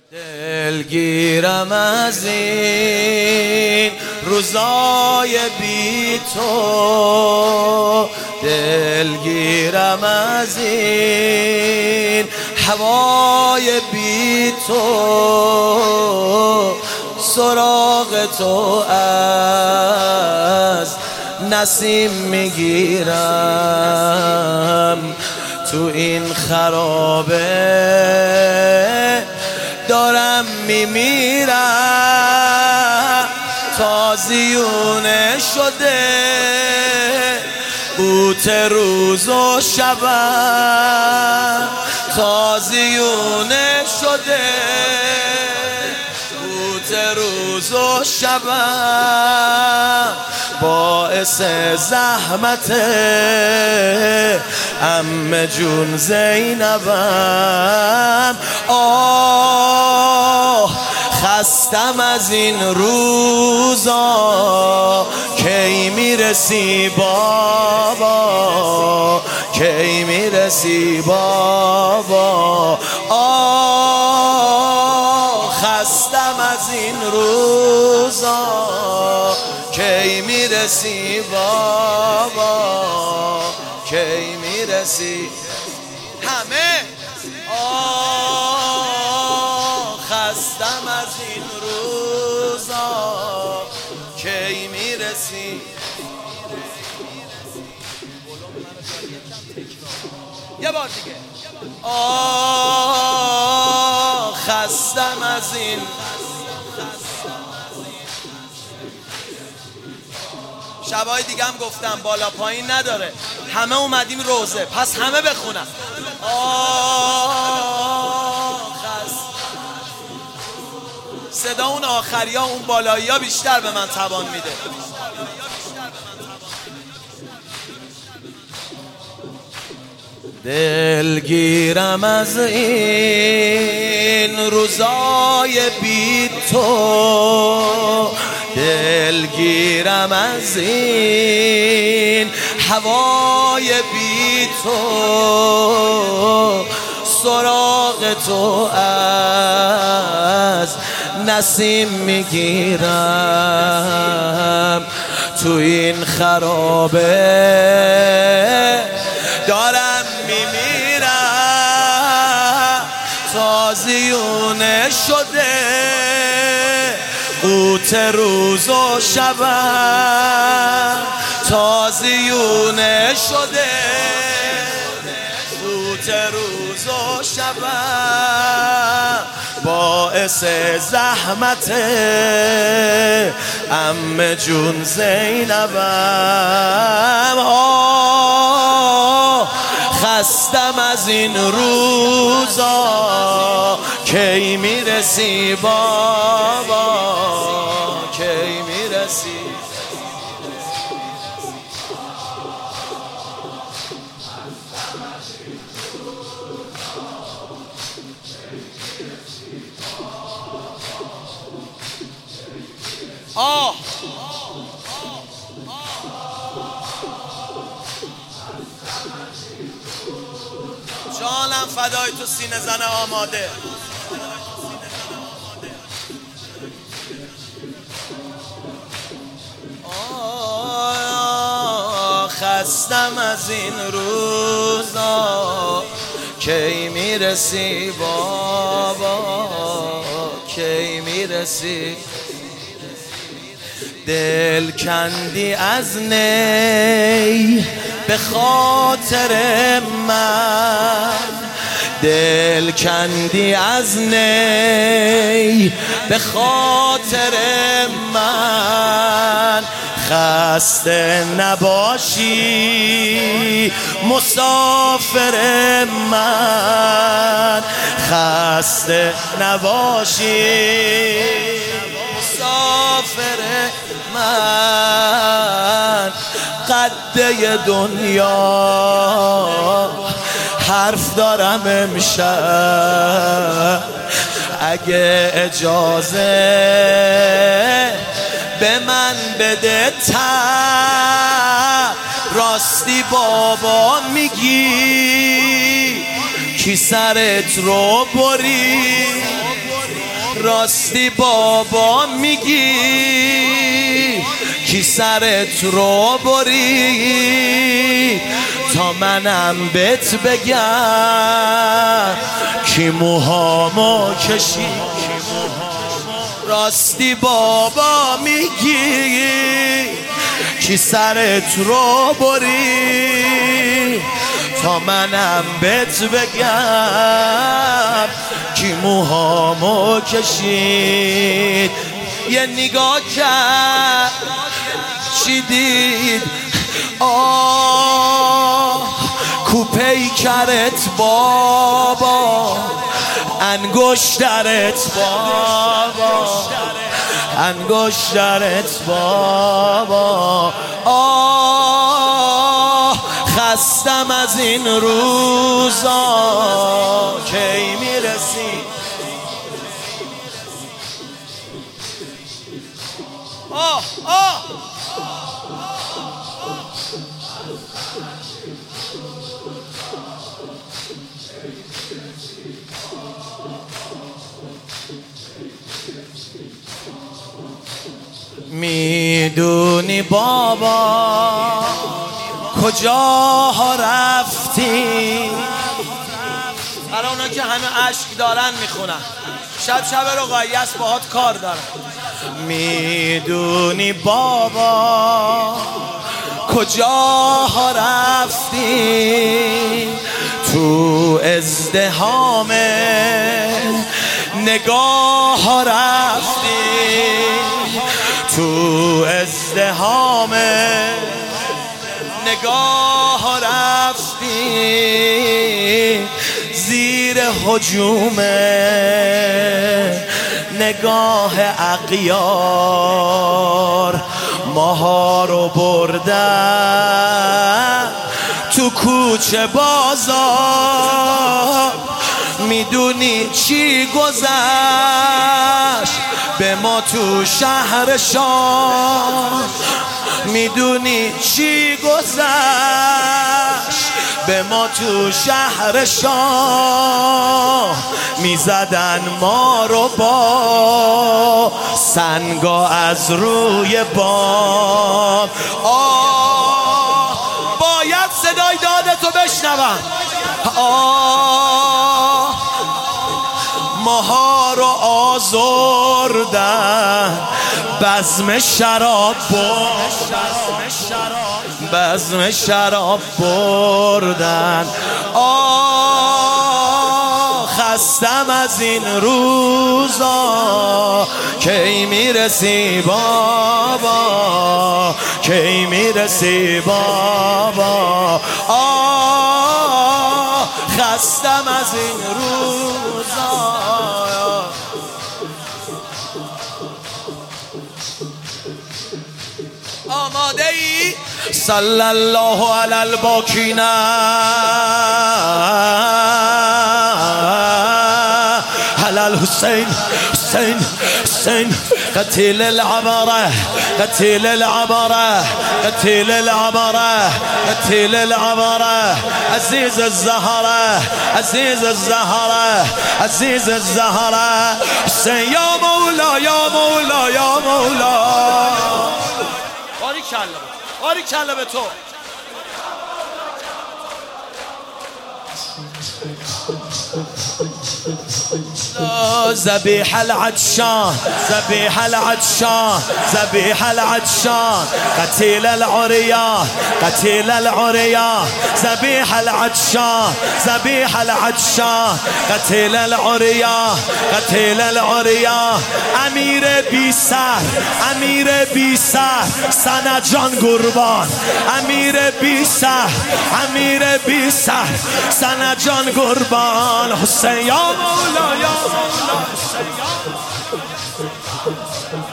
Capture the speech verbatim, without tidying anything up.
دلگیرم از این روزای بی تو، دلگیرم از این هوای بی تو، سراغ تو از نسیم میگیرم. تو این خرابه دارم میمیرم، تازیونه شده قوت روز و شبم، تازیونه شده قوت روز و شبم، باعث زحمت عمه جون زینبم. آه خستم از این روزا، کی میرسی بابا، کی میرسی بابا. آه خستم از این روزا، کی میرسی بابا، کی میرسی. همه آه خستم از این روزا، کی میرسی. یه بار دیگه. آه خستم از این. شبای دیگه هم گفتم بالا پایین نداره، همه اومدیم روزه، پس همه بخونم. آه خست. صدا اون آخری ها اون بالایی ها بیشتر به من توان میده. دلگیرم از این روزای بی تو، دلگیرم از این هوای بی تو، سراغ تو از نسیم میگیرم. تو این خرابه دارم میمیرم، تازیونه شده قوت روز و شبم، تازیونه شده قوت روز و شبم، باعث زحمت عمه جون زینبم. آه خستم از این روزا، کی میرسی بابا، کی میرسی. آه جانم فدای تو سینه زن آماده. آه خستم از این روزا، کی میرسی بابا، کی میرسی. دل کندی از نی به خاطر من، دل کندی از نی به خاطر من، خسته نباشی مسافر من، خسته نباشی مسافر من. قده دنیا حرف دارم امشب، اگه اجازه به من بده تر، راستی بابا میگی کی سرت رو برید، راستی بابا میگی کی سرت رو بری تا منم بهت بگم کی موهامو کشی راستی بابا میگی کی سرت رو بری تا منم بهت بگم کی موهامو کشید یه نگاه کرد چی دید آه کو پیکرت بابا انگشترت بابا انگشترت بابا آه خستم از این روزا کی میرسی آه آه میدونی بابا کجا رفتی برای اونا که همه عشق دارن میخونن شب شب رقیه باهات کار دارن میدونی بابا کجا رفتی تو ازدحام نگاه رفتی تو ازدحام نگاه رفتی زیر هجوم نگاه اغیار ماها رو بردن تو کوچه بازار میدونی چی گذشت به ما تو شهر شام میدونی چی گذشت به ما تو شهر شام میزدن ما رو با سنگا از روی بام آه باید صدای دادتو بشنوم آه ماها رو آزردن بزم شراب بزم شراب بردن آه خستم از این روزا کی میرسی بابا کی میرسی بابا آه خستم از این روزا آماده ای؟ صلی الله علی الباکین علی الحسین حسین حسین قتیل العبره قتیل العبره قتیل العبره قتیل العبره عزیز الزهره عزیز الزهره عزیز الزهره حسین یا مولا یا مولا یا مولا باری کلا باری کلا به تو ذبیح العطشان ذبیح العطشان ذبیح العطشان قتیل العریان قتیل العریان ذبیح العطشان ذبیح العطشان قتیل العریان قتیل العریان امیر بی سر امیر بی سر سند جان قربان امیر بی سر امیر بی سر سند جان قربان حسین یا مولا یا مولا